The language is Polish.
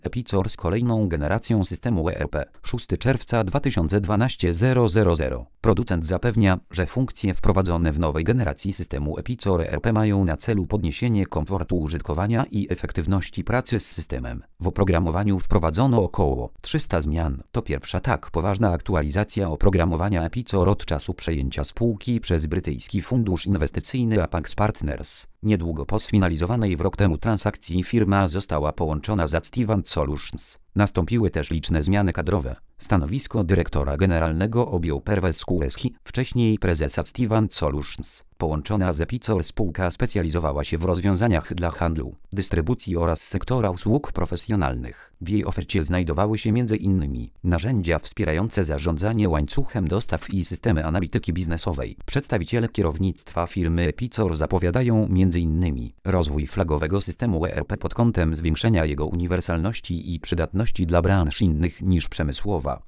Epicor z kolejną generacją systemu ERP. 6 czerwca 2012 000. Producent zapewnia, że funkcje wprowadzone w nowej generacji systemu Epicor ERP mają na celu podniesienie komfortu użytkowania i efektywności pracy z systemem. W oprogramowaniu wprowadzono około 300 zmian. To pierwsza tak poważna aktualizacja oprogramowania Epicor od czasu przejęcia spółki przez brytyjski fundusz inwestycyjny Apax Partners. Niedługo po sfinalizowanej w rok temu transakcji firma została połączona z Adtivant Solutions. Nastąpiły też liczne zmiany kadrowe. Stanowisko dyrektora generalnego objął Pervez Kureski, wcześniej prezes Adtivant Solutions. Połączona z Epicor spółka specjalizowała się w rozwiązaniach dla handlu, dystrybucji oraz sektora usług profesjonalnych. W jej ofercie znajdowały się m.in. narzędzia wspierające zarządzanie łańcuchem dostaw i systemy analityki biznesowej. Przedstawiciele kierownictwa firmy Epicor zapowiadają m.in. rozwój flagowego systemu ERP pod kątem zwiększenia jego uniwersalności i przydatności dla branż innych niż przemysłowa.